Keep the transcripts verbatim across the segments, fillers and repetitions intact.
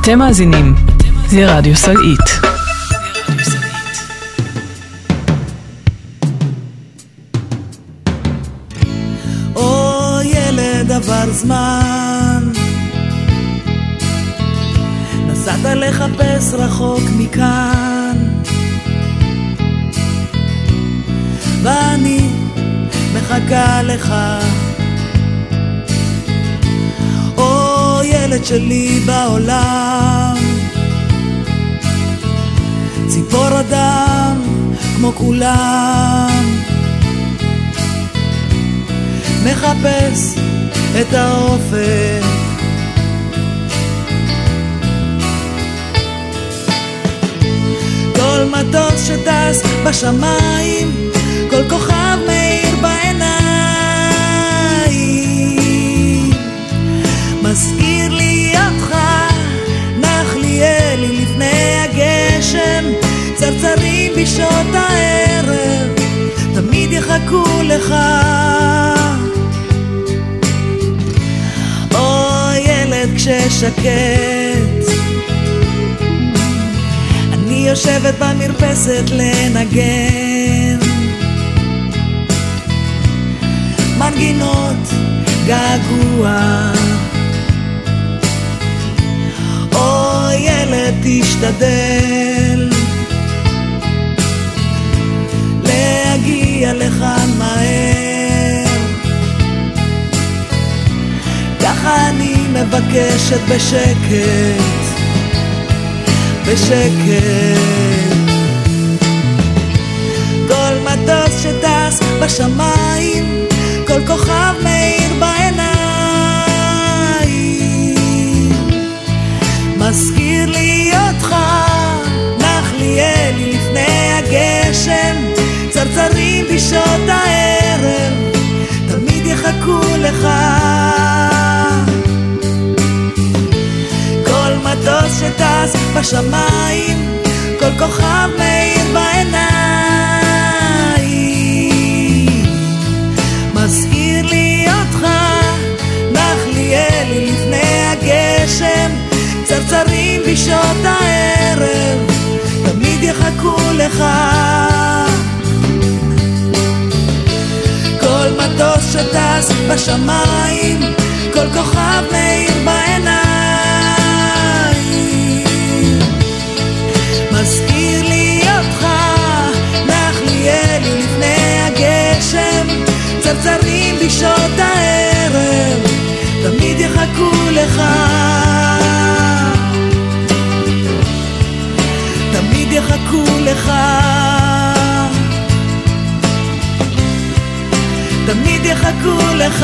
אתם מאזינים לרדיו סלעית. או ילד עבר זמן, נסעת לחפש רחוק מכאן, ואני מחכה לך. או ילד שלי בעולם, ציפור אדם כמו כולם, מחפש את האופק. כל מטוס שטס בשמיים, כל כוכב מאיר בעיניים, מזכיר לי אותך, נחליאלי לפני הגשם, צרצרים בשעות הערב, תמיד יחכו לך. או ילד כששקט, אני יושבת במרפסת לנגן מנגינות געגוע. או ילד תשתדל להגיע לכאן מהר, ככה אני מבקשת בשקט, בשקט. כל מטוס שטס בשמיים, כל כוכב מאיר בעיניים, מזכיר לי אותך, נחליאלי לפני הגשם, צרצרים בשעות הערב, תמיד יחכו לך. כל מטוס שטס בשמיים, כל כוכב מאיר בעיניים, מזכיר לי אותך, נחליאלי לפני הגשם, צרצרים בשעות הערב, תמיד יחכו לך. כל מטוס שטס בשמיים, כל כוכב מאיר בעיניים, מזכיר לי אותך, נחליאלי לפני הגשם, צרצרים בשעות הערב, תמיד יחכו לך, תמיד יחכו לך, תמיד יחכו לך,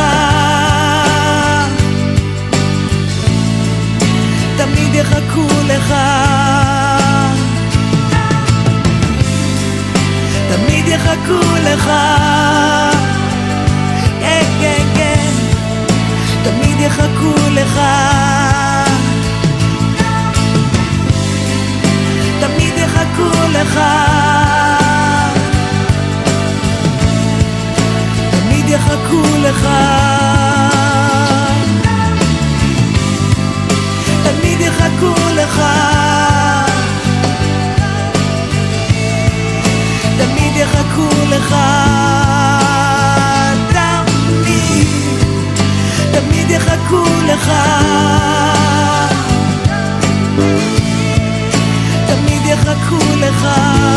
תמיד יחכו לך, תמיד יחכו לך, כן כן כן, תמיד יחכו לך, תמיד יחכו לך, תמיד יחכו לך, תמיד יחכו לך, תמיד יחכו לך, תמיד, תמיד יחכו לך, תמיד יחכו לך,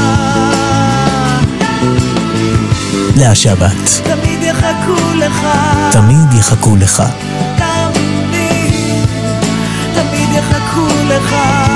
להשבת תמיד יחכו לך, תמיד יחכו לך, תמיד, תמיד יחכו לך.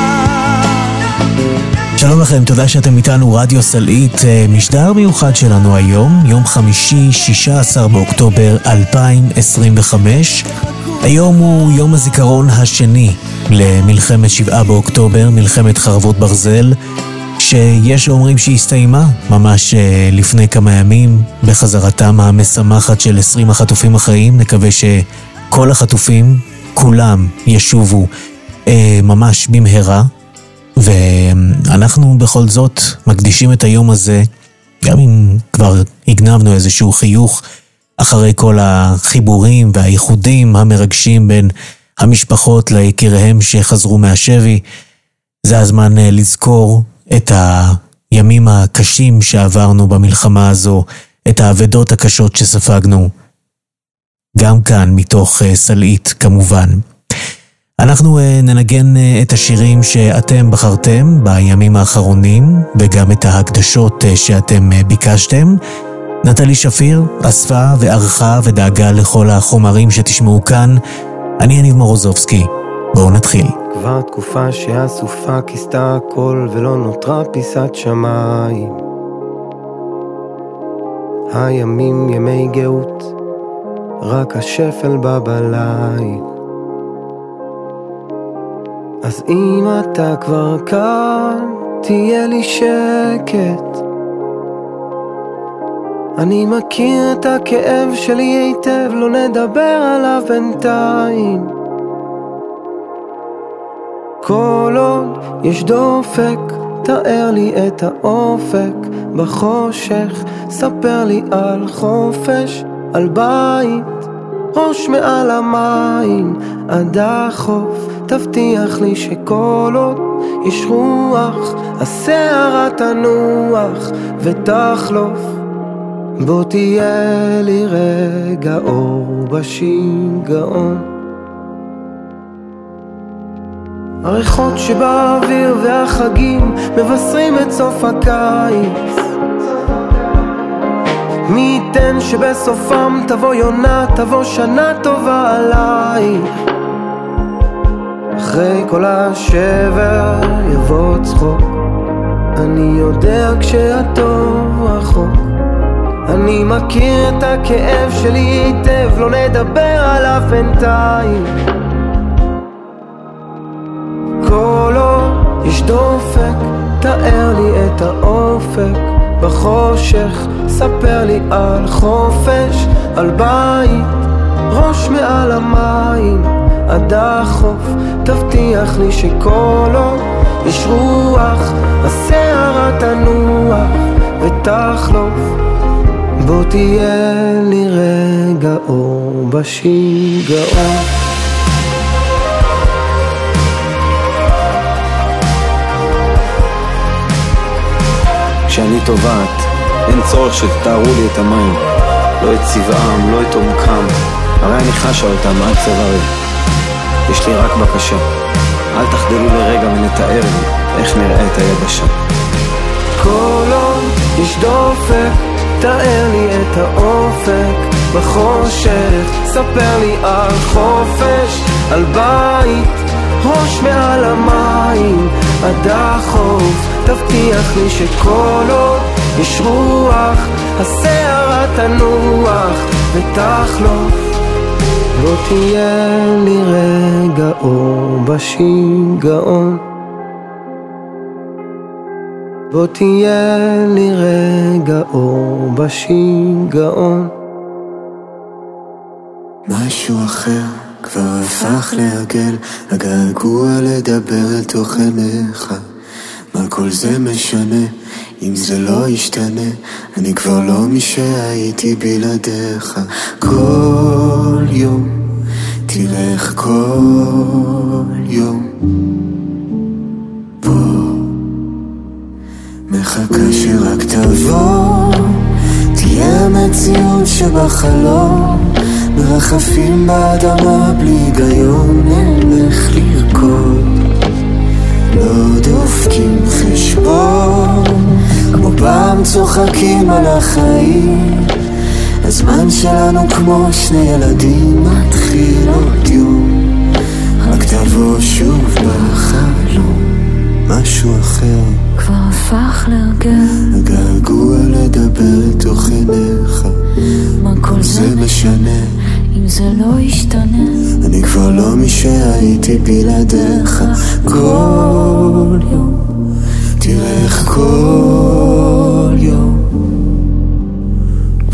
שלום לכם, תודה שאתם איתנו. רדיו סלעית, משדר מיוחד שלנו היום, יום חמישי, שישה עשר באוקטובר אלפיים עשרים וחמש. היום הוא יום הזיכרון השני למלחמת שבעה באוקטובר, מלחמת חרבות ברזל, שיש אומרים שהסתיימה ממש לפני כמה ימים בחזרתם המשמחת של עשרים החטופים החיים. נקווה שכל החטופים, כולם, ישובו אה, ממש במהרה, ואנחנו בכל זאת מקדישים את היום הזה, גם אם כבר הגנבנו איזשהו חיוך אחרי כל החיבורים והייחודים המרגשים בין המשפחות ליקיריהם שחזרו מהשבי. זה הזמן לזכור את הימים הקשים שעברנו במלחמה הזו, את האבדות הקשות שספגנו. גם כאן מתוך סלעית כמובן. אנחנו ננגן את השירים שאתם בחרתם בימים האחרונים, וגם את ההקדשות שאתם ביקשתם. נטלי שפיר אספה וערכה ודאגה לכל החומרים שתשמעו כאן. אני יניב מורוזובסקי, בואו נתחיל. כבר תקופה שהסופה כיסתה הכל ולא נותרה פיסת שמיים. הימים ימי גאות, רק השפל בא בליל. אז אם אתה כבר כאן, תהיה לי שקט. אני מכיר את הכאב שלי היטב, לא נדבר עליו בינתיים. כל עוד יש דופק, תאר לי את האופק. בחושך, ספר לי על חופש, על בית, ראש מעל המים. עד החוף, תבטיח לי שכל עוד יש רוח, השערה תנוח ותחלוף. בוא תהיה לי רגע אור בשיגעון. הריחות שבאוויר והחגים מבשרים את סוף הקיץ. מי ייתן שבסופם תבוא יונה, תבוא שנה טובה עליי. אחרי כל השבר יבוא צחוק, אני יודע כשהטוב רחוק. אני מכיר את הכאב שלי היטב, לא נדבר עליו בינתיים. כל עוד יש דופק, תאר לי את האופק. בחושך, ספר לי על חופש, על בית, ראש מעל המים. עד החוף, תבטיח לי שכל עוד יש רוח, השערה תנוח ותחלוף. בוא תהיה לי רגע אור בשיגעון. כשאני טובעת, אין צורך שתתארו לי את המים, לא את צבעם, לא את עומקם, הרי אני חשה אותם עד צווארי. יש לי רק בקשה, אל תחדלו לרגע ונתאר לי איך נראית היבשה. כל עוד יש דופק, תאר לי את האופק. בחושך, ספר לי על חופש, על בית, ראש מעל המים. עד החוף, תבטיח לי שכל עוד יש רוח, השערה תנוח ותחלוף. בוא תהיה לי רגע אור בשיגעון. בוא תהיה לי רגע אור בשיגעון. משהו אחר כבר הפך להרגל, הגעגוע לדבר אל תוך עיניך. מה כל זה משנה אם זה לא ישתנה? אני כבר לא מי שהייתי בלעדיך. כל יום תלך, כל יום פה מחכה שרק תבוא, תהיה מציאות שבחלום, מרחפים באדמה בלי היגיון, נלך לרקוד, לא דופקים חשבון, כמו פעם צוחקים על החיים. הזמן שלנו כמו שני ילדים, מתחיל עוד יום, רק תבוא שוב בחלום. משהו אחר כבר הפך להרגל, הגעגוע לדבר תוך עיניך. מה כל זה, זה משנה אם זה לא ישתנה? אני כבר לא מי שהייתי בלעדיך. כל יום תלך, כל יום פה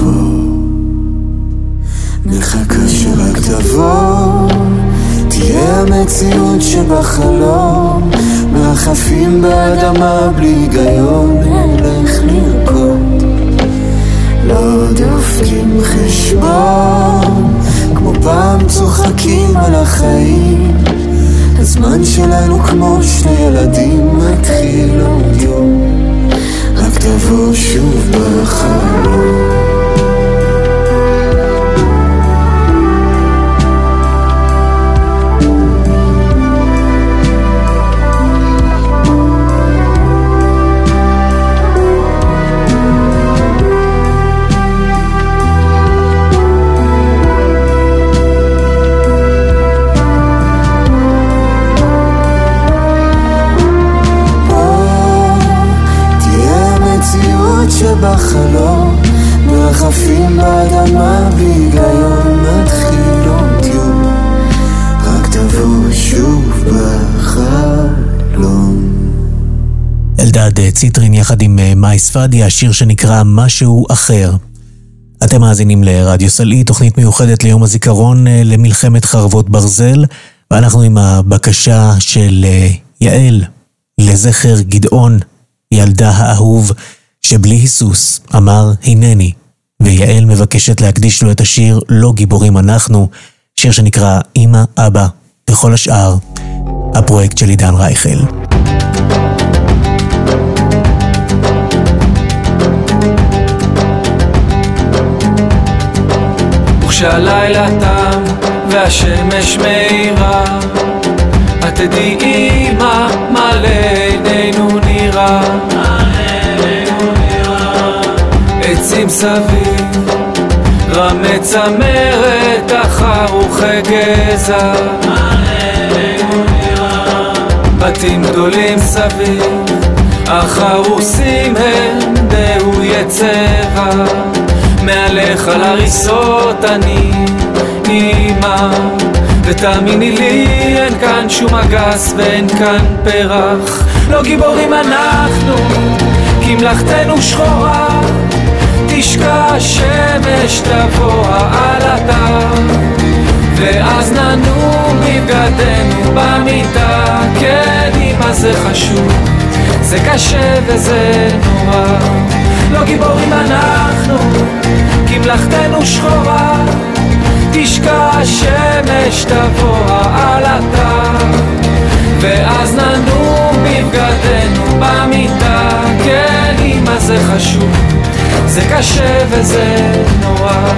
מחכה שרק תבוא, תהיה המציאות שבחלום, מרחפים באדמה בלי היגיון, נלך לרקוד, לא דופקים חשבון, כמו כמו פעם צוחקים על החיים. הזמן שלנו כמו שני ילדים מתחיל עוד יום, רק תבוא שוב בחלום. שבחלום מרחפים באדמה בהיגיון מתחיל עוד יום, רק תבוא שוב בחלום. אלדד ציטרין יחד עם מאי ספדי, השיר שנקרא משהו אחר. אתם מאזינים לרדיו סלעי, תוכנית מיוחדת ליום הזיכרון למלחמת חרבות ברזל, ואנחנו עם הבקשה של יעל לזכר גדעון, ילדה האהוב שבלי היסוס אמר הנני, ויעל מבקשת להקדיש לו את השיר לא גיבורים אנחנו, שיר שנקרא אמא, אבא וכל השאר, הפרויקט של עידן רייכל. וכשהלילה תם והשמש מאירה, את תדעי אמא מה לעינינו נראה, עצים סביב, רמי צמרת, אחרוכי גזע, בתים גדולים סביב, החרוסים הם דהוי צבע, מעליך על הריסות אני אמא, ותאמיני לי אין כאן שום אגס ואין כאן פרח, לא גיבורים אנחנו כי מלאכתנו שחורה, תשקע שמש תבוא העלתה, ואז ננום בבגדנו במיטה. כן אמא זה חשוב, זה קשה וזה נורא, לא גיבורים אנחנו כי מלאכתנו שחורה, תשקע שמש תבוא העלתה, ואז ננום בבגדנו במיטה. כן אמא זה חשוב, זה קשה וזה נורא.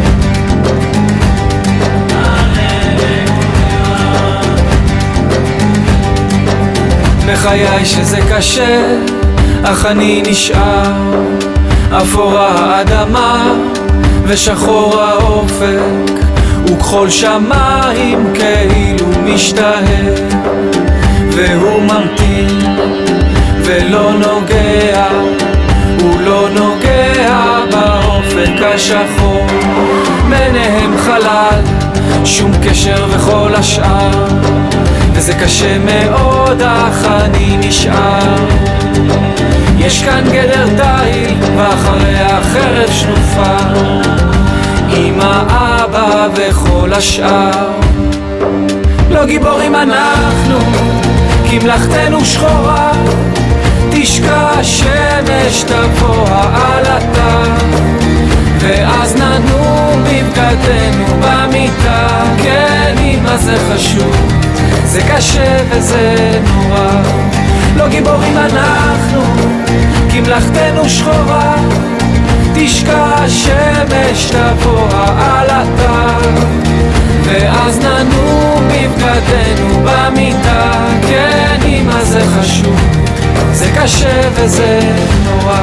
בחיי שזה קשה, אך אני נשאר, אפורה האדמה ושחור האופק, וכחול שמיים כאילו משתהה, והוא ממתין ולא נוגע, הוא לא נוגע באופק השחור, ביניהם חלל, שום קשר וכל השאר, וזה קשה מאוד אך אני נשאר. יש כאן גדר תיל ואחריה חרב שנופה, אמא, אבא וכל השאר, לא גיבורים אנחנו כי מלאכתנו שחורה, תשקע שמש תבוא העלתה, ואז ננום בבגדנו במיטה. כן אמא זה חשוב, זה קשה וזה נורא, לא גיבורים אנחנו כי מלאכתנו שחורה, תשקע שמש תבוא העלתה, ואז ננום בבגדנו במיטה. כן אמא זה חשוב, זה קשה וזה נורא.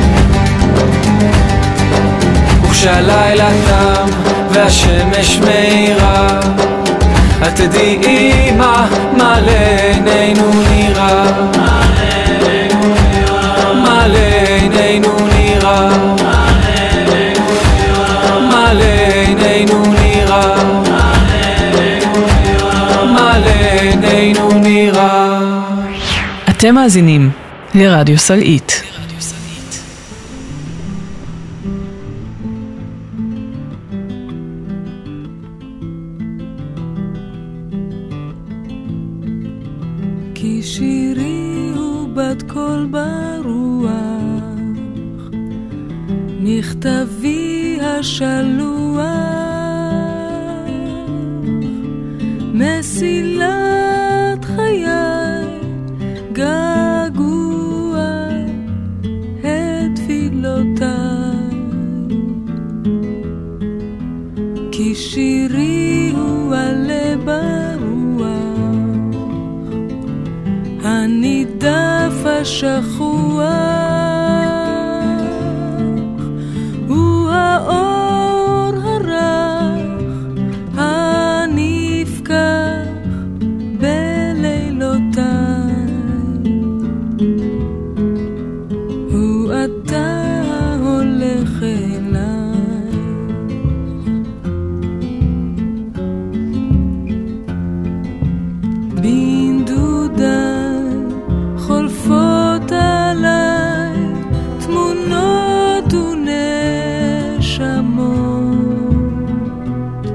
וכשהלילה תם והשמש מאירה, את תדעי אמא מה לעינינו נראה, מה לעינינו נראה, מה לעינינו נראה, מה לעינינו נראה. אתם מאזינים לרדיו סלעית. כי שירי הוא בת קול ברוח, מכתבי השלוח, מסילת חיי געגוע את תפילותיי, כי שירי הוא עלה ברוח הנידף השכוח, הוא האור הרך הנפקח בלילותיי, הוא אתה הולך אליי, בנדודיי חולפות עליי תמונות ונשמות,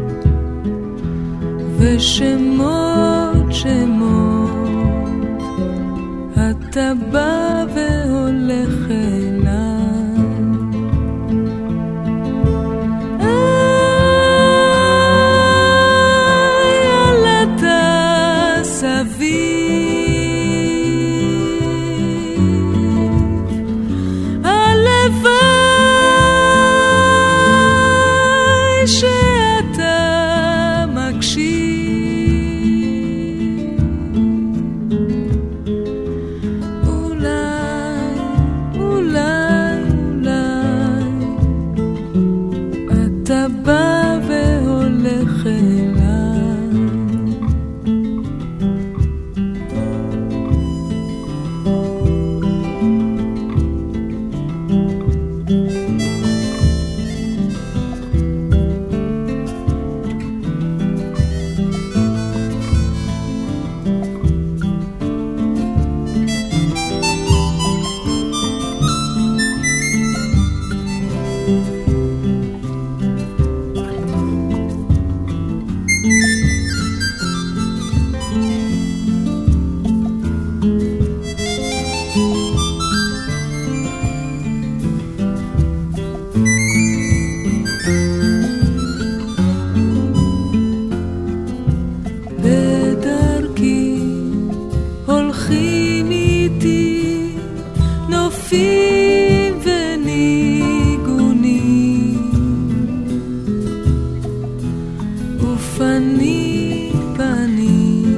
ושמות שמות, אתה בא והולך אליי, איי עלתה סביב, הלוואי שאתה מקשיב, אולי, אולי, אולי אתה בא והולך אליי, בדרכי הולכים איתי נופים וניגונים, ופני פנים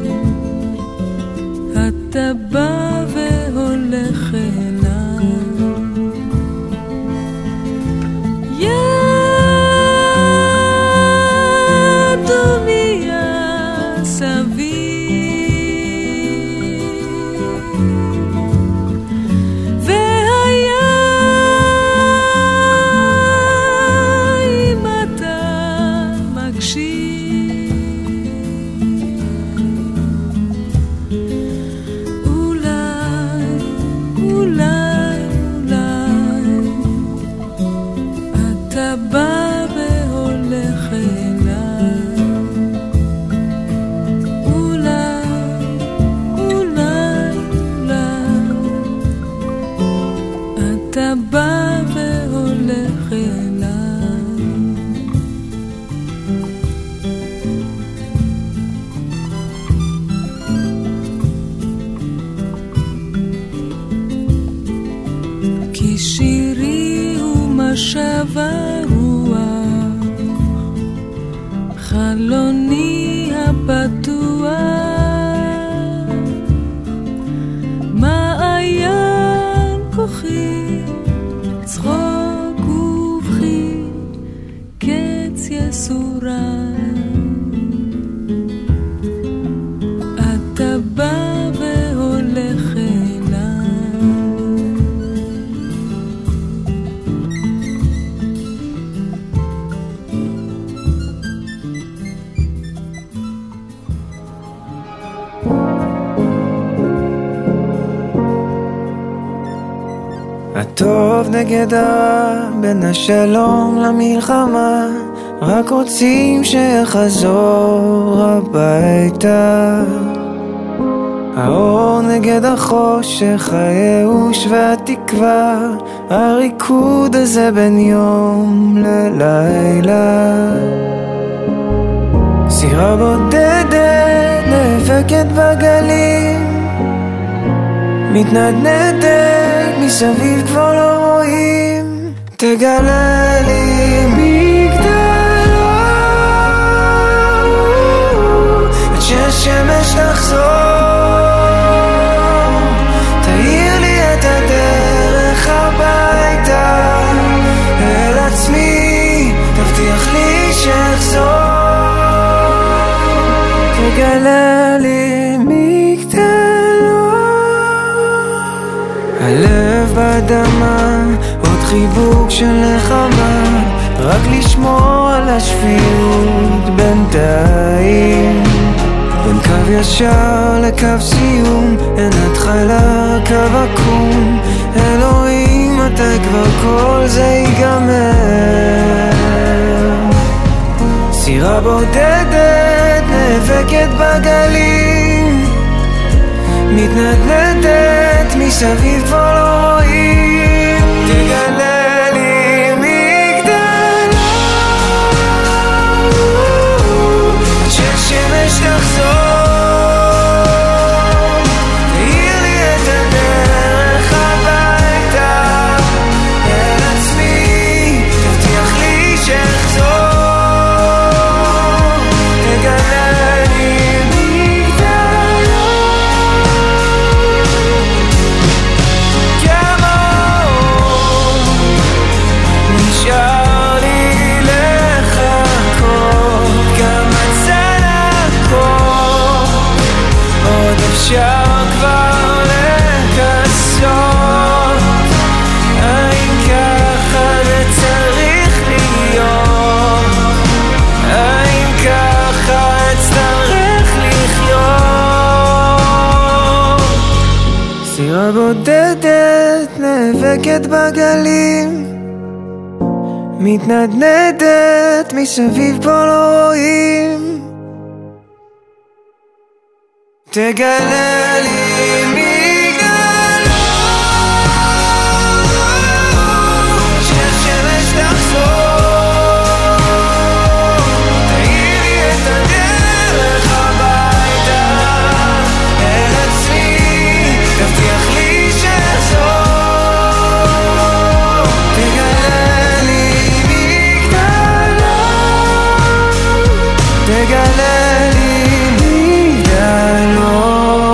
אתה בא והולך אליי, יד דומיה סביב, והיה אם אתה מקשיב, אולי, אולי, אולי אתה בא והולך אליי, אולי, אולי, אולי אתה בא והולך אליי, כי שירי הוא משב הרוח, חלוני הפתוח, מעיין כוחי, צחוק ובכי, קץ יסורה, אתה בא והולך אליי, הטוב נגד הרע, בין השלום למלחמה, רק רוצים שחזור הביתה. האור נגד החושך, הייאוש והתקווה, הריקוד הזה בין יום ללילה. סירה בודדת נאבקת בגלים, מתנדנדת מסביב כבר לא רואים. תגלה לי מגדלו עד שהשמש תחזור, תאיר לי את הדרך הביתה אל עצמי, תבטיח לי שאחזור. תגלה לי מגדלו, הלב באדמה, עוד חיבוק של נחמה, רק לשמור על השפיות בינתיים. בין קו ישר לקו סיום, אין התחלה קו עקום. אלוהים מתי כבר כל זה ייגמר? סירה בודדת נאבקת בגלים, מתנדנדת מסביב כבר לא רואים. תגלה לי מגדלו עד שהשמש תחזור, תאיר לי את הדרך הביתה אל עצמי, תבטיח לי שאחזור. תגלה לי מגדלו, נשאר לי לחכות כמה צלקות, עוד אפשר כבר לקסות. האם ככה זה צריך להיות? האם ככה אצטרך לחיות? סירה בודדת נאבקת בגלים, מתנדנדת מסביב פה לא רואים. תגלה לי מגדלו שהשמש תחזור, תאיר לי את הדרך הביתה אל עצמי, תבטיח לי שאחזור. תגלה לי מגדלו, תגלה לי מגדלו,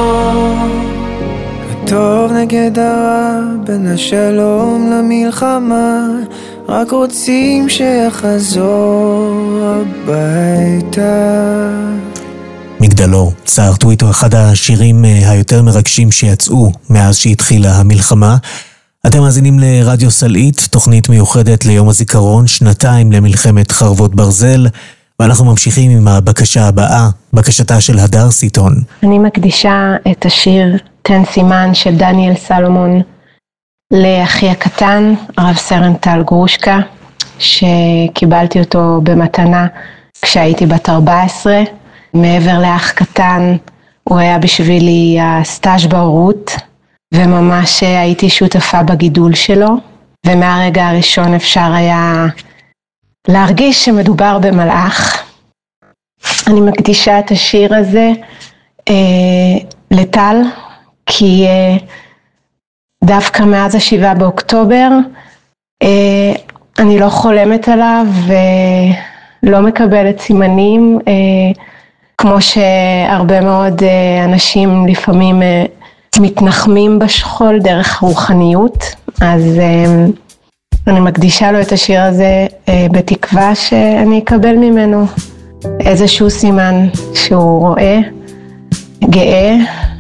הטוב נגד הרע, בין השלום למלחמה, רק רוצים שיחזור הביתה. מגדלו, צערתו איתו אחד השירים היותר מרגשים שיצאו מאז שהתחילה המלחמה. אתם מאזינים לרדיו סלעית, תוכנית מיוחדת ליום הזיכרון, שנתיים למלחמת חרבות ברזל, ואנחנו ממשיכים עם הבקשה הבאה, בקשתה של הדר סיטון. אני מקדישה את השיר תן סימן של דניאל סלומון לאחי הקטן, הרב סרן טל גרושקה, שקיבלתי אותו במתנה כשהייתי בת ארבע עשרה. מעבר לאח קטן, הוא היה בשבילי הסטאז' בהורות, וממש הייתי שותפה בגידול שלו, ומהרגע הראשון אפשר היה להרגיש שמדובר במלאך. אני מקדישה את השיר הזה אה, לטל, כי אה, דווקא מאז השבעה באוקטובר, אה, אני לא חולמת עליו ולא מקבלת סימנים, אה, כמו שהרבה מאוד אה, אנשים לפעמים אה, מתנחמים בשכול דרך רוחניות. אז אה, אני מקדישה לו את השיר הזה אה, בתקווה שאני אקבל ממנו איזשהו סימן שהוא רואה, גאה,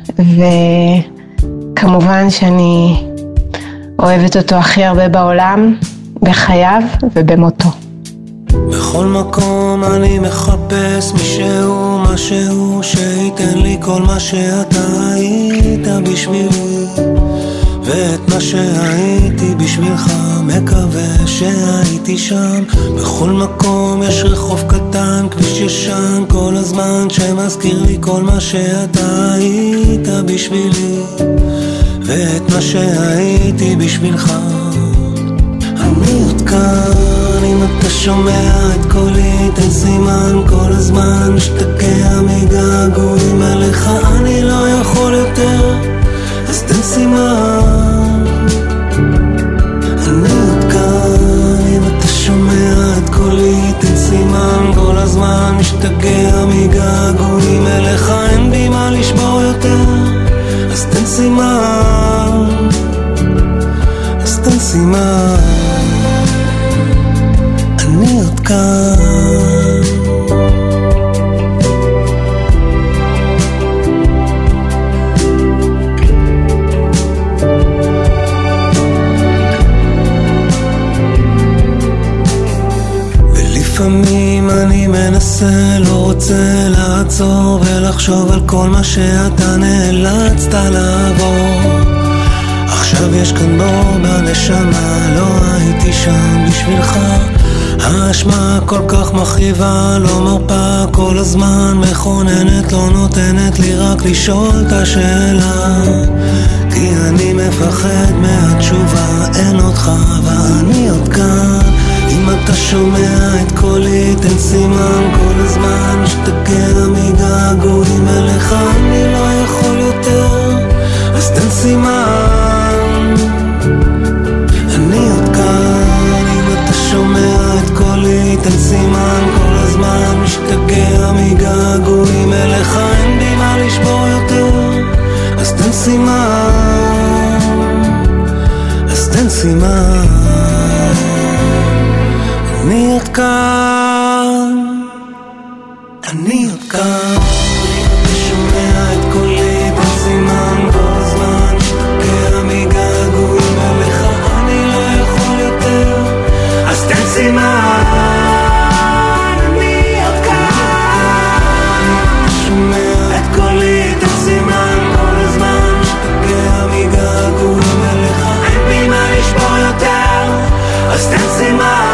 וכמובן שאני אוהבת אותו הכי הרבה בעולם, בחייו ובמותו. בכל מקום אני מחפש מישהו, משהו שייתן לי כל מה שאתה היית בשבילי, ואת מה שהייתי בשבילך מקווה שהייתי שם. בכל מקום יש רחוב קטן, כביש ישן כל הזמן שמזכיר לי כל מה שאתה היית בשבילי, ואת מה שהייתי בשבילך. אני עוד כאן אם אתה שומע את קולי תן סימן כל הזמן משתגע מגעגועים אליך אני לא יכול יותר אז תן סימן אני עוד כאן אם אתה שומע את קולי תן סימן כל הזמן משתגע מגעגועים אליך אין בי מה לשבור יותר אז תן סימן אז תן סימן אני עוד כאן ולפעמים אני מנסה לא רוצה לעצור ולחשוב על כל מה שאתה נאלצת לעבור עכשיו יש כאן בור בנשמה לא הייתי שם בשבילך האשמה כל כך מכאיבה לא מרפה כל הזמן מכוננת לא נותנת לי רק לשאול את השאלה כי אני מפחד מהתשובה אין אותך ואני עוד כאן אם אתה שומע את קולי תן סימן כל הזמן משתגע מגעגועים אליך אני לא יכול יותר אז תן סימן אני עוד כאן אם אתה שומע את קולי תן סימן כל הזמן משתגע מגעגועים אליך אין בי מה לשבור יותר אז תן סימן אז תן סימן אני עוד כאן אני עוד כאן אם אתה שומע את קולי תן סימן כל הזמן משתגע מגעגועים אליך אני לא יכול יותר אז תן סימן אני עוד כאן אם אתה שומע את קולי תן סימן כל הזמן משתגע מגעגועים אליך אין בי מה לשבור יותר אז תן סימן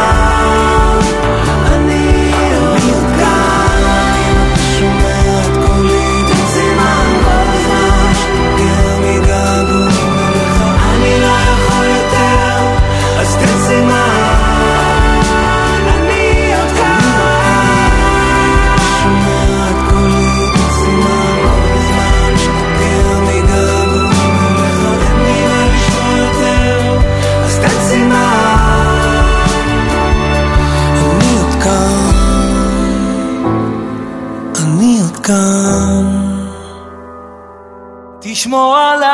תשמור עליי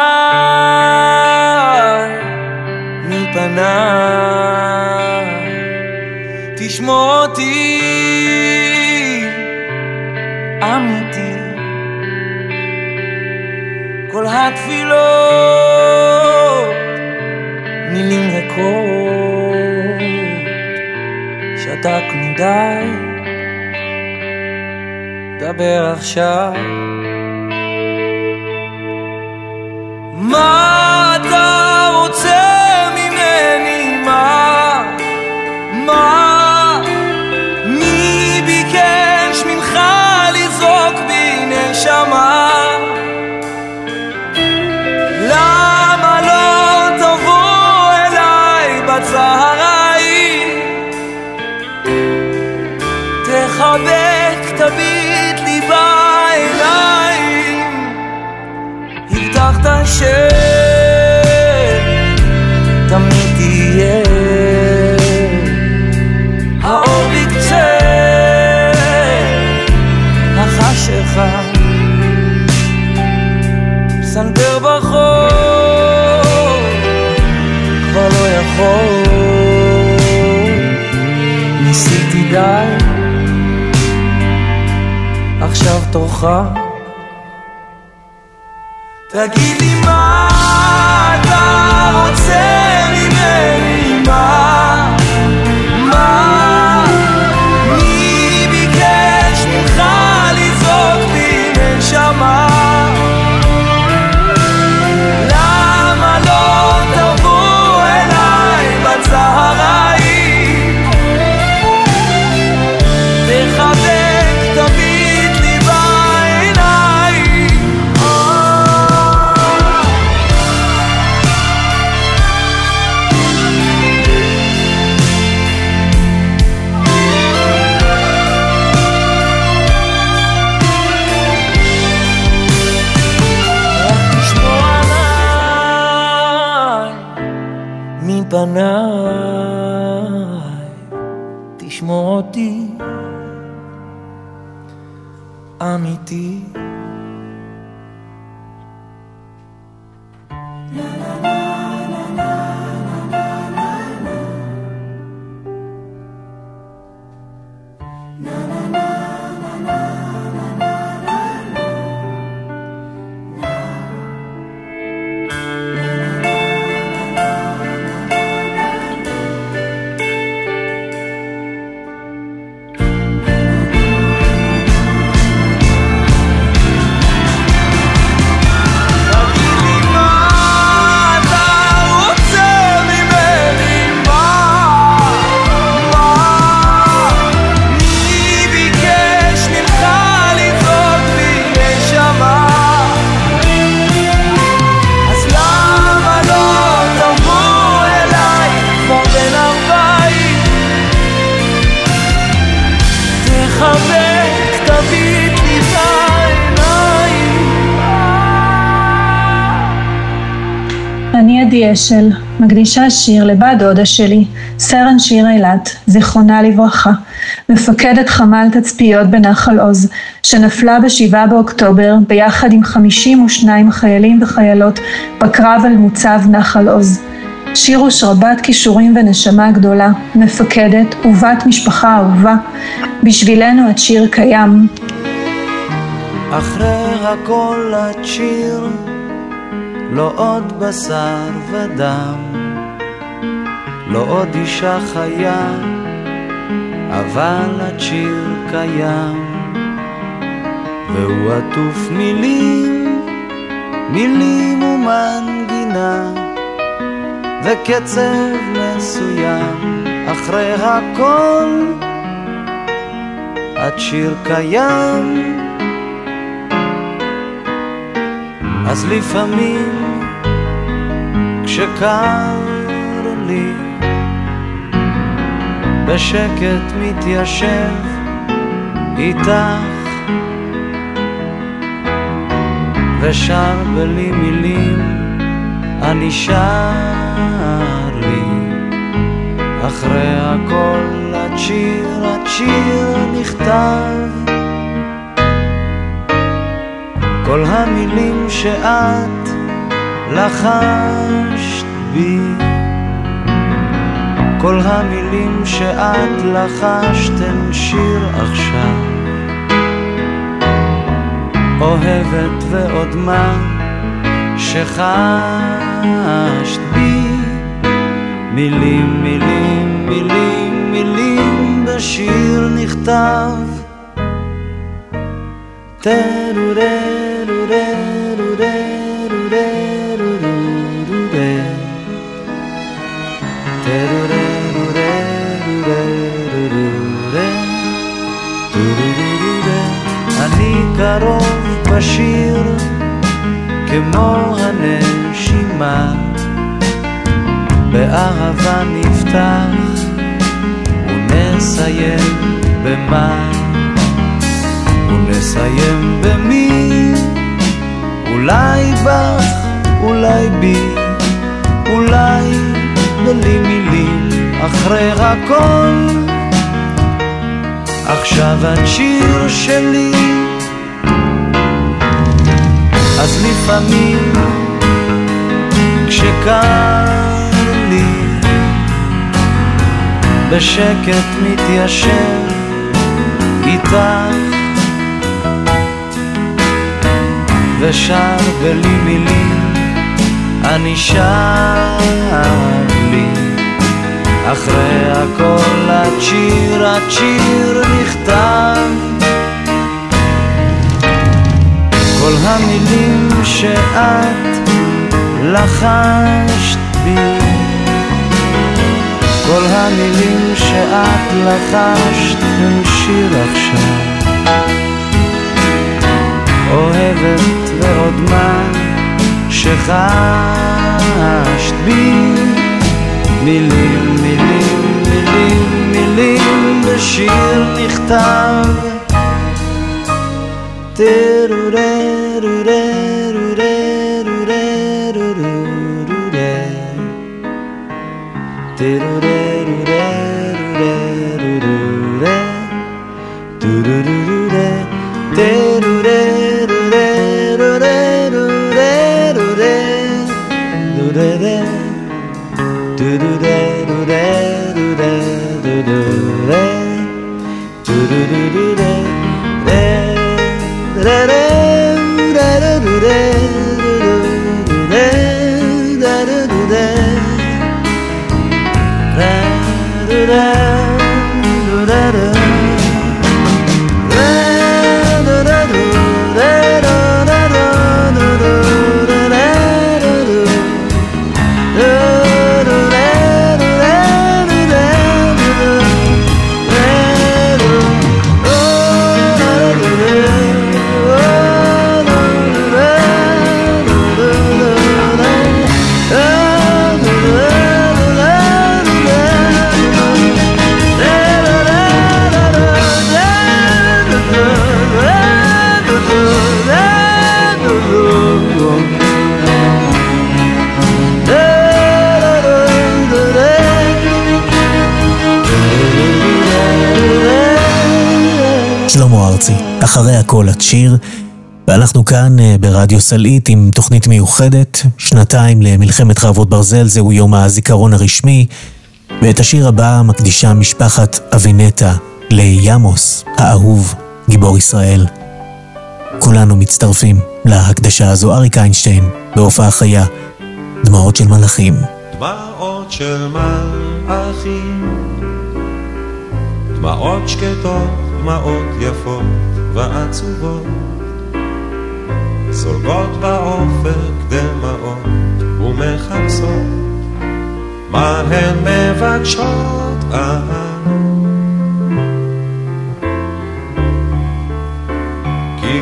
מפניי תשמור אותי אמיתי כל התפילות מילים ריקות שתקנו די דבר עכשיו מה אתה רוצה ממני מה מה מי ביקש ממך לזרוק בי נשמה למה לא תבוא אליי בצהריים תחבק תביט לי בעיניים הבטחת שתמיד תהיה האור בקצה החשיכה סנטר בחור כבר לא יכול ניסיתי די עכשיו תורך תגיד לי מה אתה רוצה ממני מה מה מי ביקש ממך לזרוק בי נשמה למה לא תבוא אליי בצהריים תחבק תביט לי בעיניים פניי, תשמור אותי אמיתי. אני עדי אשל, מקדישה שיר לבת דודה שלי, סרן שיר אילת, זיכרונה לברכה, מפקדת חמ"ל תצפיות בנחל עוז, שנפלה בשבעה באוקטובר ביחד עם חמישים ושניים חיילים וחיילות בקרב על מוצב נחל עוז. שיר ושרבת כישורים ונשמה גדולה, מפקדת ובת משפחה אהובה, בשבילנו את שיר קיים. אחרי הכל את שיר, לא עוד בשר ודם, לא עוד אישה חיה, אבל את שיר קיים, והוא עטוף מילים, מילים ומנגינה, וקצב מסוים. אחרי הכל את שיר קיים. אז לפעמים כשקר לי, בשקט מתיישב איתך ושר בלי מילים, אני שר לי. אחרי הכל את שיר, את שיר נכתב, כל המילים שאת לחשת בי, כל המילים שאת לחשת הן שיר עכשיו. אוהבת ועוד מה שחשת בי, מילים, מילים, מילים, מילים בשיר נכתב. אני קרוב בשיר כמו הנשימה, באהבה נפתח ונסיים במה, ונסיים במי, אולי בך, אולי בי, אולי בלי מילים. אחרי הכל עכשיו את שיר שלי. אז לפעמים כשקר לי, בשקט מתיישב איתך ושר בלי מילים, אני שר לי. אחרי הכל את שיר, את שיר נכתב, כל המילים שאת לחשת בי, כל המילים שאת לחשת הם שיר עכשיו. אוהבת ועוד מה שחשת בי, מילים, מילים, מילים, מילים בשיר נכתב. אחרי הכל את שיר, ואנחנו כאן ברדיו סלעית עם תוכנית מיוחדת, שנתיים למלחמת חרבות ברזל, זהו יום הזיכרון הרשמי, ואת השיר הבא מקדישה משפחת אבינטה לימוס האהוב, גיבור ישראל. כולנו מצטרפים להקדשה הזו. אריק איינשטיין בהופעה חיה, דמעות של מלאכים. דמעות של מלאכים, דמעות שקטות, דמעות יפות ועצובות, זולגות באופק דמעות ומחפשות מה הן מבקשות אהב. כי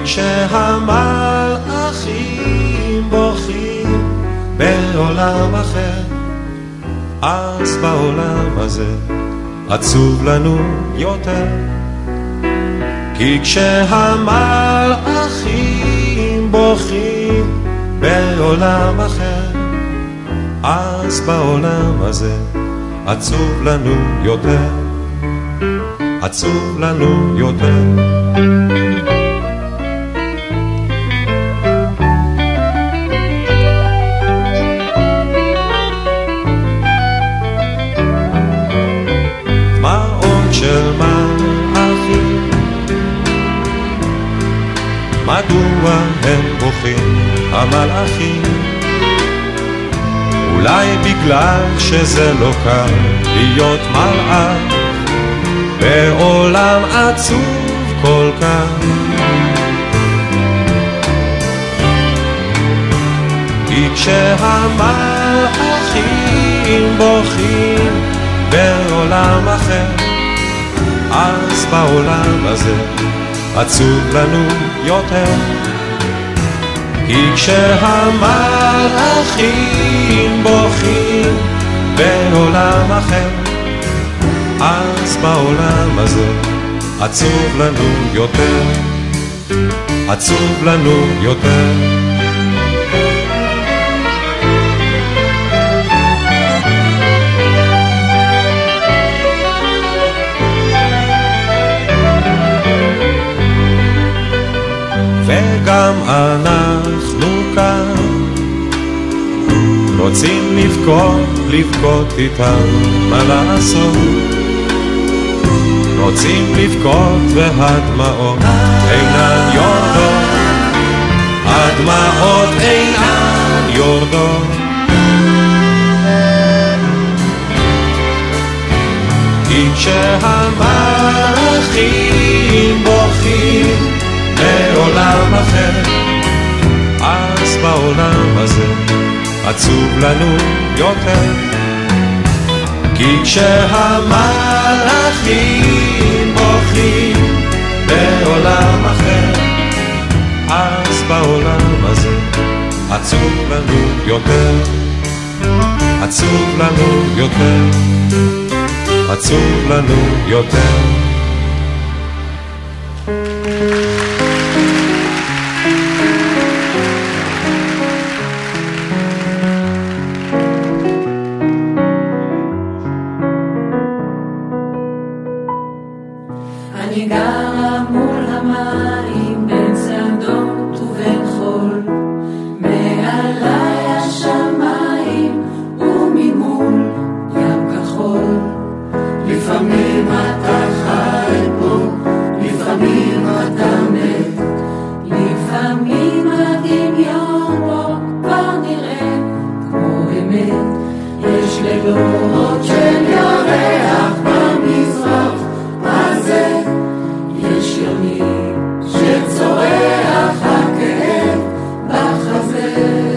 כשהמלאכים בוכים בעולם אחר, אז בעולם הזה עצוב לנו יותר. כי כשהמלאכים בוכים בעולם אחר, אז בעולם הזה עצוב לנו יותר, עצוב לנו יותר. דמעות של מלאכים, מדוע הם בוכים המלאכים? אולי בגלל שזה לא קל להיות מלאך בעולם עצוב כל כך. כי כשהמלאכים בוכים בעולם אחר, אז בעולם הזה עצוב לנו יותר. כי כשהמלאכים בוכים בעולם אחר, אז בעולם הזה עצוב לנו יותר, עצוב לנו יותר. וגם אנחנו כאן רוצים לבכות, לבכות איתם, מה לעשות? רוצים לבכות והדמעות אינן יורדות, הדמעות אינן יורדות. כי כשהמלאכים בוכים בעולם אחר, אז בעולם הזה עצוב לנו יותר. כי כשהמלאכים בוכים בעולם אחר, אז בעולם הזה עצוב לנו יותר, עצוב לנו יותר, עצוב לנו יותר. גדות של ירח במזרח הזה, יש ימים שצורח הכאב בחזה.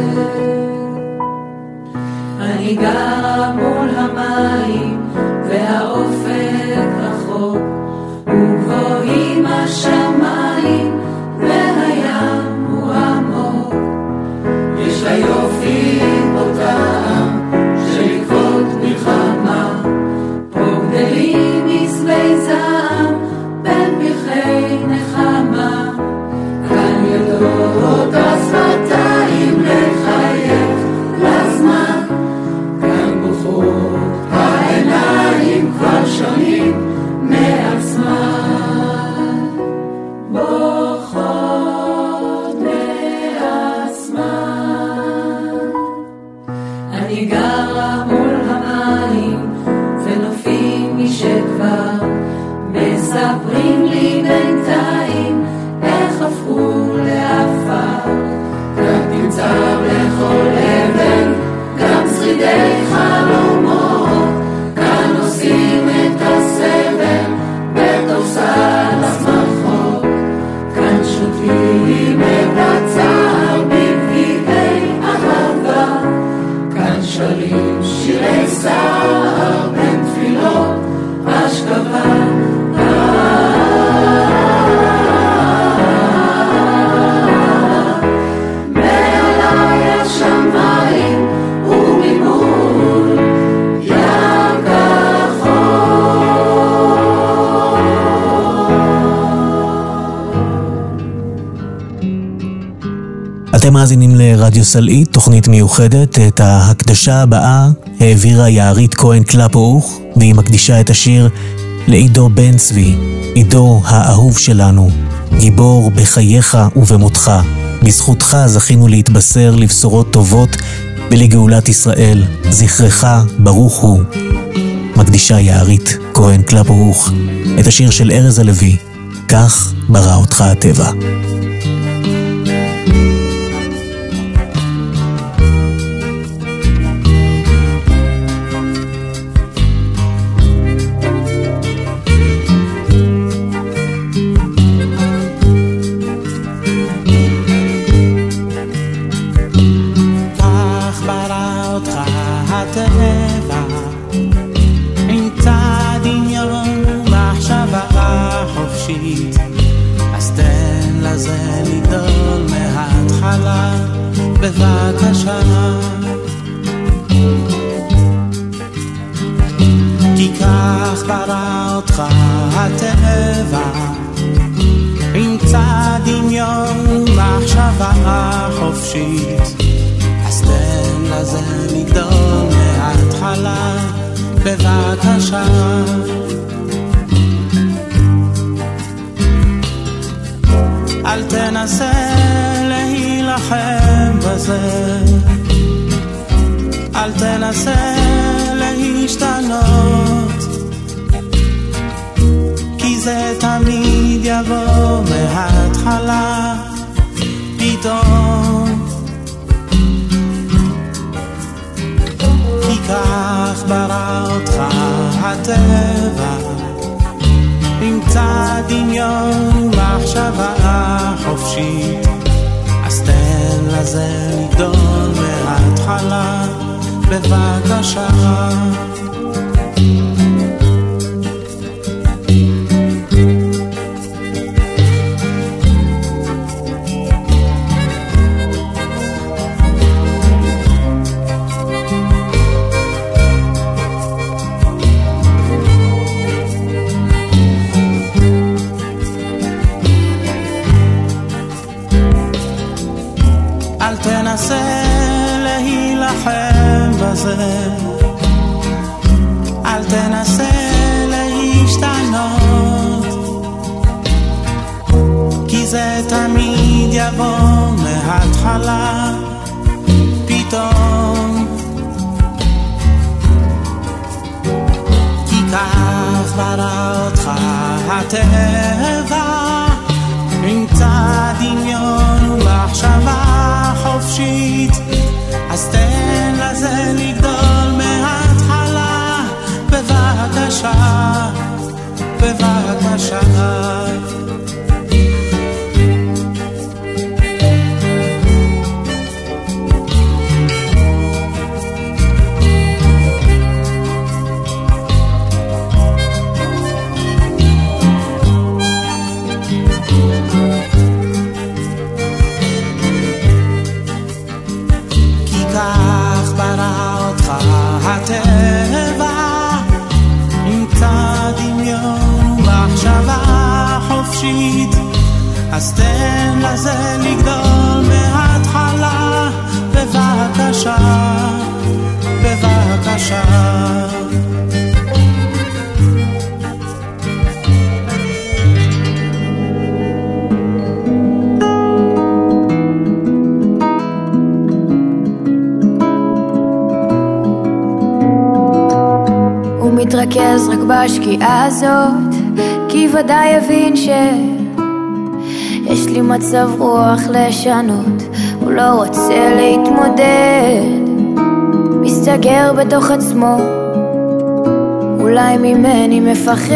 אני גרה מול המים והאופק רחוק, וגבוהים השמיים והים הוא עמוק. יש לה יופי בוטם שלקוות מלחמה, פה גדלים מסבי זעם בין פרחי נחמה. כאן יודעות השפתיים לחייך לזמן, כאן בוכות העיניים כבר שונים מעצמן, בוכות מעצמן. אני גרה מול המים ונופים משכבר, מספרים לי בינתיים איך הפכו לעפר. כאן תמצא לכל אבן גם שרידי חלומות, כאן עושים את הסבל בתוך סל השמחות, כאן שותים את הצער בגביעי אהבה, כאן שרים שירי סער בין תפילות אשכבה. מעלי השמיים וממול ים כחול. אתם מאזינים לרדיו סלעית, תוכנית מיוחדת. את ההקדשה הבאה העבירה יערית כהן קלפוך, והיא מקדישה את השיר לעידו בן צבי, עידו האהוב שלנו, גיבור בחייך ובמותך. בזכותך זכינו להתבשר לבשורות טובות ולגאולת ישראל, זכרך ברוך הוא. מקדישה יערית כהן קלפוך את השיר של ארז הלוי, כך ברא אותך הטבע. אז תן לזה לגדול מההתחלה בבקשה, כי כך ברא אותך הטבע, ימצא דמיון ומחשבה חופשית. אז תן לזה לגדול מההתחלה בבקשה, אל תנסה להילחם בזה, אל תנסה להשתנות, כי זה תמיד יבוא מההתחלה פתאום, כי כך ברא אותך הטבע, ימצא דמיון ומחשבה חופשית. אז תן לזה לגדול מההתחלה בבקשה, תנסה להילחם בזה, אל תנסה להשתנות, כי זה תמיד יבוא מההתחלה פתאום, כי כך ברא אותך הטבע, ימצא דמיון ומחשבה חופשית. אז תן לזה לגדול מההתחלה בבקשה, בבקשה. כי כך ברא אותך הטבע, נמצא דמיון ומחשבה חופשית, אז תן לזה לגדול מההתחלה, בבקשה, בבקשה. הוא מתרכז רק בשקיעה הזאת, כי ודאי הבין ש... יש לי מצב רוח לשנות, הוא לא רוצה להתמודד, מסתגר בתוך עצמו, אולי ממני מפחד.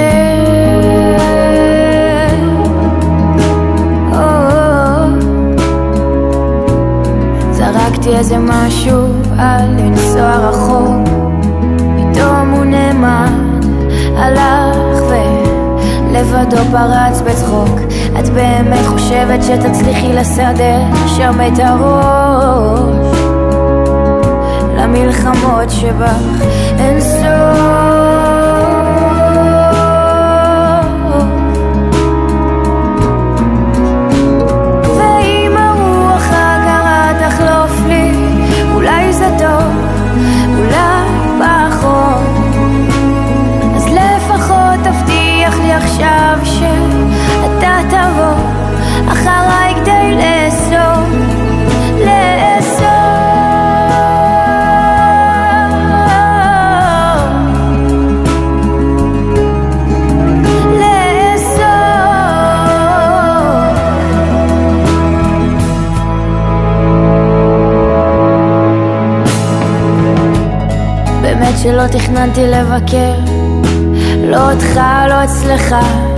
זרקתי איזה משהו על לנסוע רחוק, פתאום הוא נעמד, הלך ולבדו פרץ בצחוק. את באמת חושבת שתצליחי לסדר שם את הראש למלחמות שבך אין סוף? ואם הרוח הגרה תחלוף לי, אולי זה טוב, אולי פחות, אז לפחות תבטיח לי עכשיו שאתה תבוא אחריי כדי לאסוף, לאסוף, לאסוף. באמת שלא תכננתי לבקר, לא אותך, לא אצלך.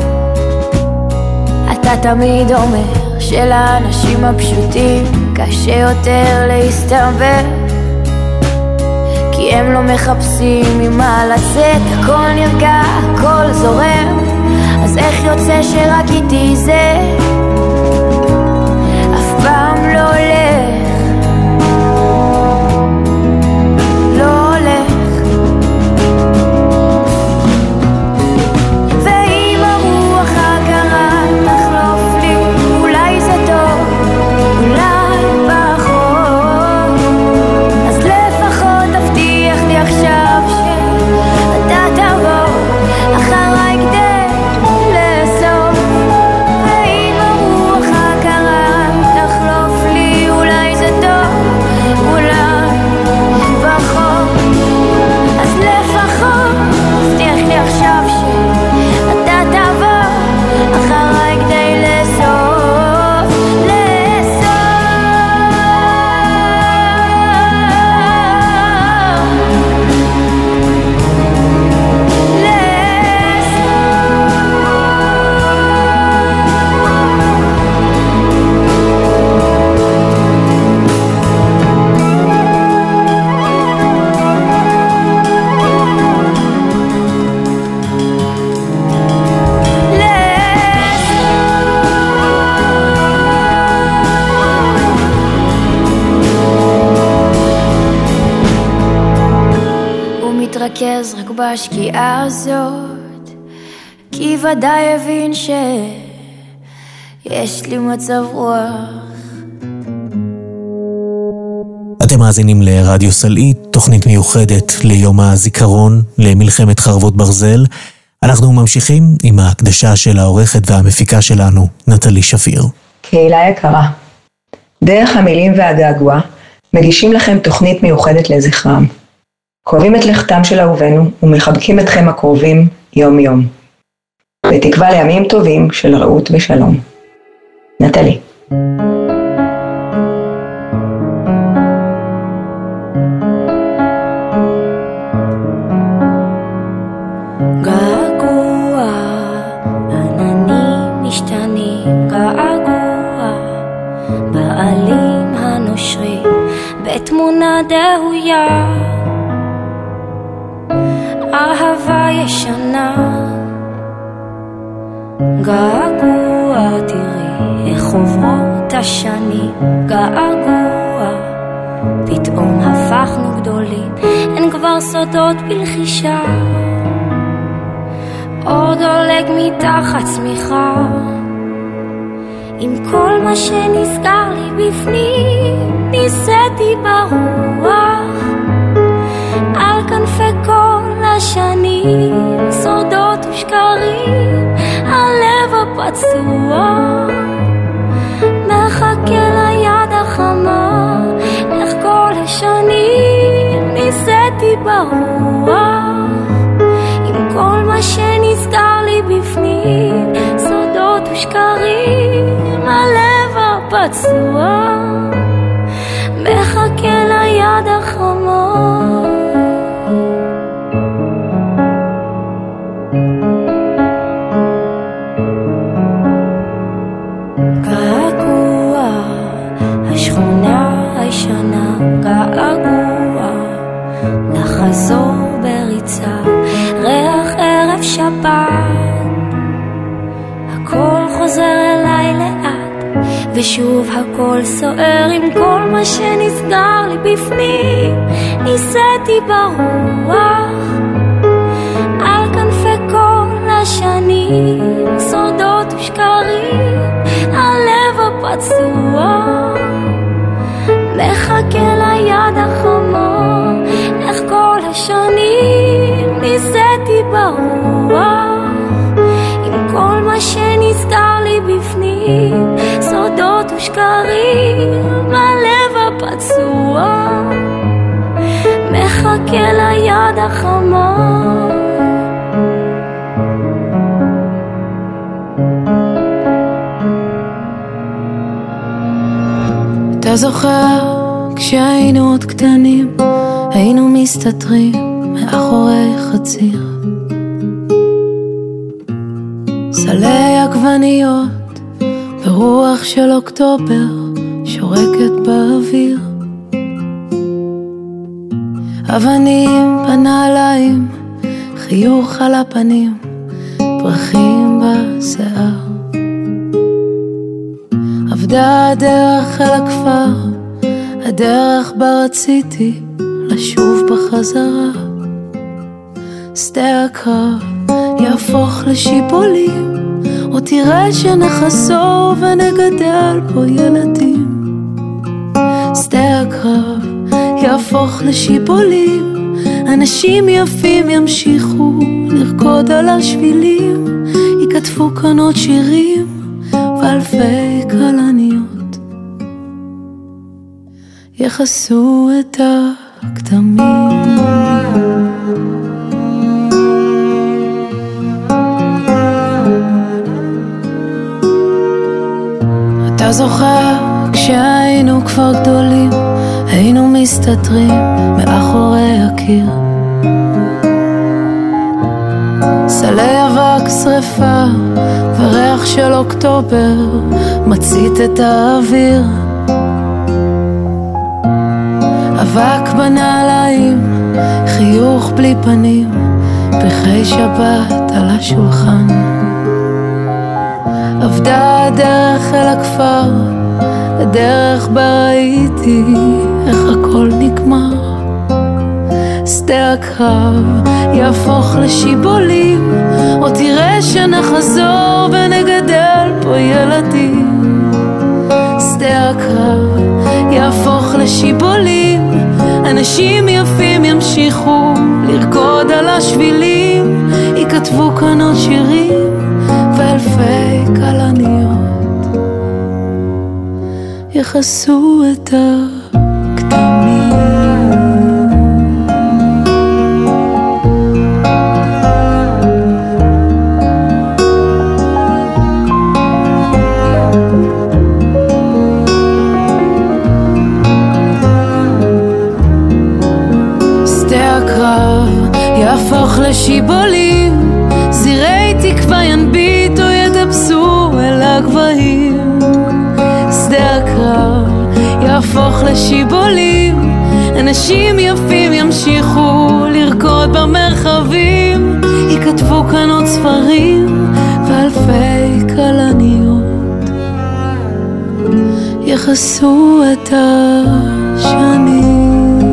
אתה תמיד אומר שלאנשים הפשוטים קשה יותר להסתבר, כי הם לא מחפשים ממה לצאת, הכל נרגע, הכל זורם, אז איך יוצא שרק איתי זה אף פעם לא הולך, לא הולך. ואם הרוח הגרה תחלוף לי, אולי זה טוב, אולי פחות, אז לפחות תבטיח לי עכשיו שאתה תבוא אחריי כדי לאסוף. ואם הרוח הגרה תחלוף לי, אולי זה טוב, אולי פחות, אז לפחות תבטיח לי עכשיו שאתה תבוא אחריי כדי לאסוף, לאסוף, מתרכז רק בשקיעה הזאת, כי ודאי הבין שיש לי מצב רוח. אתם מאזינים לרדיו סלעית, תוכנית מיוחדת ליום הזיכרון למלחמת חרבות ברזל. אנחנו ממשיכים עם ההקדשה של העורכת והמפיקה שלנו, נטלי שפיר. קהילה יקרה, דרך המילים והגעגוע מגישים לכם תוכנית מיוחדת לזכרם. קוראים את לכתם של אהובינו ומחבקים אתכם הקרובים יום יום. בתקווה לימים טובים של רעות ושלום. נטלי. God ראויה, אהבה ישנה, געגוע, תראי איך עוברות השנים, געגוע, פתאום הפכנו גדולים, אין כבר סודות בלחישה, עוד דולק מתחת צמיחה, עם כל מה שנסגר לי בפנים, ניסיתי ברוח, על כנפי כל השנים, סודות ושקרים, הלב הפצוע, מחכה ליד החמה, איך כל השנים, ניסיתי ברוח, עם כל מה שנסגר לי בפנים, סודות ושקרים, הלב הפצוע, מחכה ליד החמה. געגוע, השכונה הישנה, געגוע, לחזור בריצה, ריח ערב שבת, הכל חוזר אליי לאט, ושוב הכל סוער עם כל מה שנסגר לי בפנים, ניסיתי ברוח, על כנפי כל השנים, סודות ושקרים, הלב הפצוע, מחכה ליד החמה, איך כל השנים, ניסיתי ברוח, עם כל מה שנסגר לי בפנים, סודות ושקרים, הלב הפצוע, מחכה ליד החמה. אתה זוכר כשהיינו עוד קטנים, היינו מסתתרים מאחורי חציר, סלי עגבניות ברוח של אוקטובר שורקת באוויר, אבנים בנעליים, חיוך על הפנים, פרחים בשיער, עבדה הדרך אל הכפר, הדרך בה רציתי לשוב בחזרה, שדה הקרב יהפוך לשיבולים, או תראה שנחזור ונגדל פה ילדים, שדה הקרב יהפוך לשיבולים, אנשים יפים ימשיכו לרקוד על השבילים, יכתבו כאן עוד שירים ואלפי קלניות יחסו את הכתמים. אתה זוכר כשהיינו כבר גדולים, היינו מסתתרים מאחורי הקיר, סלי אבק שריפה וריח של אוקטובר מצית את האוויר, אבק בנעליים, חיוך בלי פנים, פרחי שבת על השולחן, עבדה הדרך אל הכפר, הדרך בה ראיתי איך הכל נגמר, שדה הקרב יהפוך לשיבולים, או תראה שנחזור ונגדל פה ילדים, שדה הקרב יהפוך לשיבולים, אנשים יפים ימשיכו לרקוד על השבילים, יכתבו כאן עוד שירים ואלפי קלניות יחסו את הכתמים. שדה הקרב יהפוך לשיבולים, זירי תקווה ינביטו יטפסו אל הגבהים, שדה הקרב יהפוך לשיבולים, אנשים יפים ימשיכו לרקוד במרחבים, יכתבו כאן עוד ספרים ואלפי כלניות יחסו את השנים.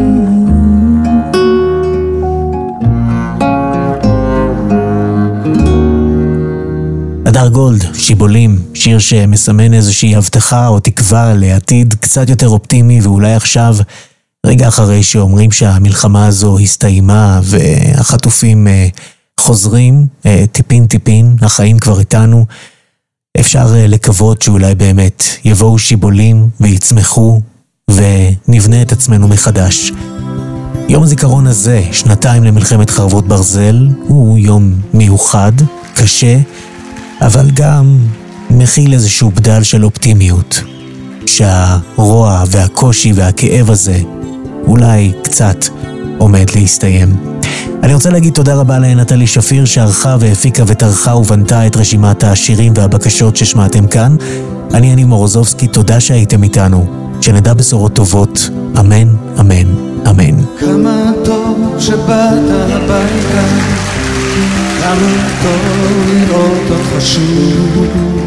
הדר גולד, שיבולים, שיר שמסמן איזושהי הבטחה או תקווה לעתיד קצת יותר אופטימי, ואולי עכשיו, רגע אחרי שאומרים שהמלחמה הזו הסתיימה והחטופים אה, חוזרים, אה, טיפין טיפין, החיים כבר איתנו, אפשר אה, לקוות שאולי באמת יבואו שיבולים ויצמחו ונבנה את עצמנו מחדש. יום הזיכרון הזה, שנתיים למלחמת חרבות ברזל, הוא יום מיוחד, קשה, אבל גם מכיל איזשהו בדל של אופטימיות, שהרוע והקושי והכאב הזה אולי קצת עומד להסתיים. אני רוצה להגיד תודה רבה לנטלי שפיר שערכה והפיקה וטרחה ובנתה את רשימת השירים והבקשות ששמעתם כאן. אני אני מורוזובסקי, תודה שהייתם איתנו, שנדע בשורות טובות, אמן, אמן, אמן. כמה טוב שבאת הביתה, כמה טוב לראות אותך שוב,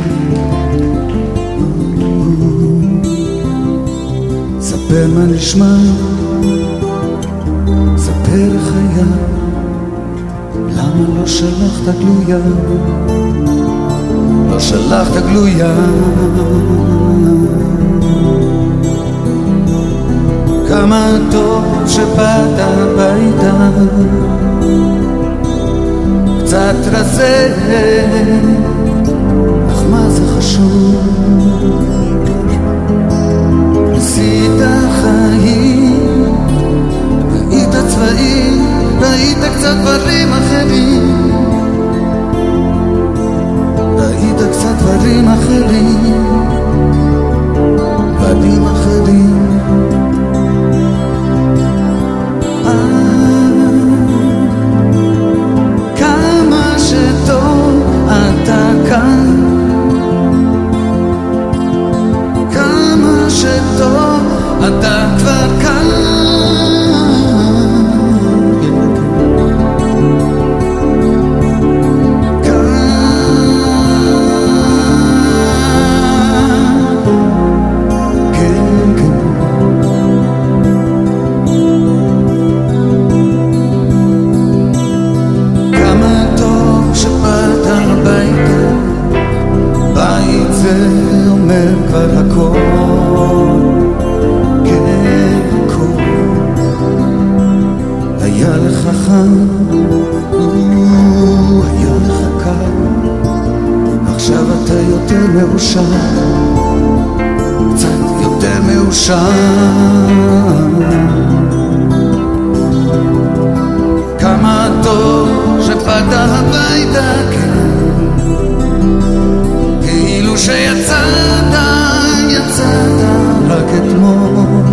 ספר מה נשמע, ספר חיה, למה לא שלחת גלויה, לא שלחת גלויה. כמה טוב שבאת הביתה, קצת רזה, אך מה זה חשוב, עשית חיים, ראית צבעים, ראית קצת דברים אחרים, ראית קצת דברים אחרים, דברים אחרים. כמה שטוב אתה כאן, כמה שטוב אתה כבר כאן, כבר הכל, כן הכל, היה לך חם, היה לך קר, עכשיו אתה יותר מאושר, קצת יותר מאושר. כמה טוב שבאת הביתה, כאילו שיצאת, יצאת רק אתמול,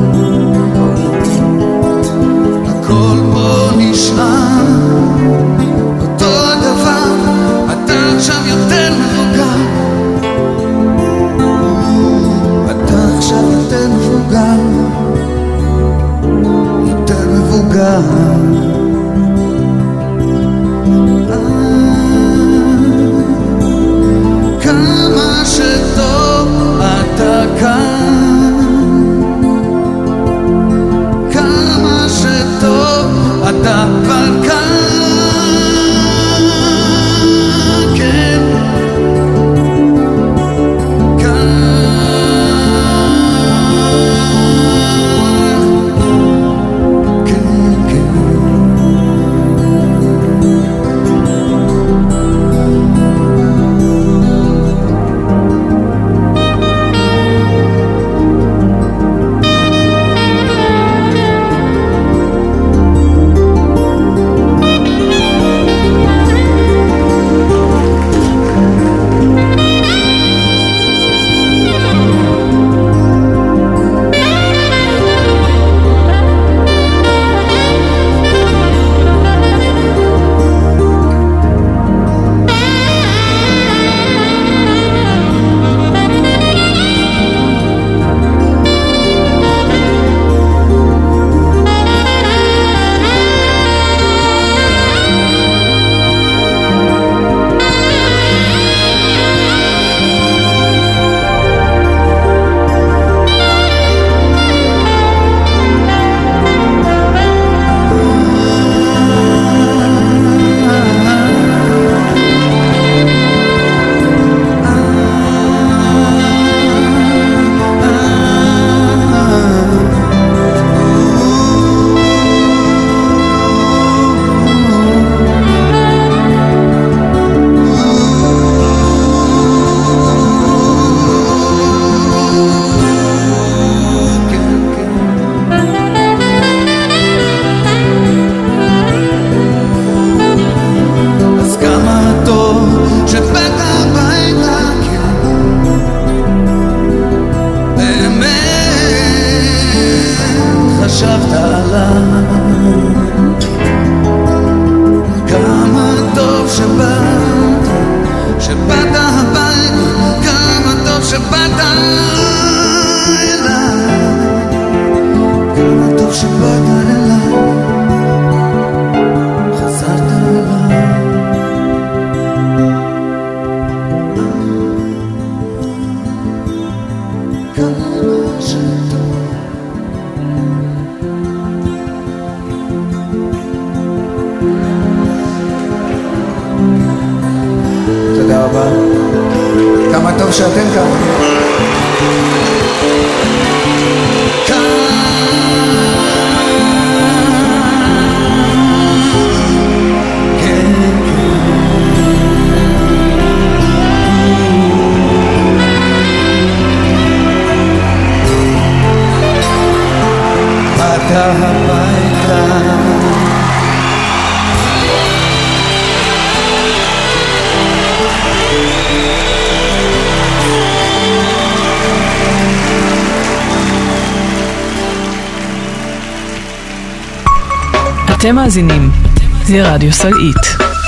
הכל פה נשאר אותו הדבר, אתה עכשיו יותר מבוגר, אתה עכשיו יותר מבוגר, יותר מבוגר. כמה שטוב אתה כאן, כמה שטוב אתה כבר כאן, כן, כאן, כן, כן. טוב שאתם כאן. אתה הביתה אתם מאזינים לרדיו סלעית.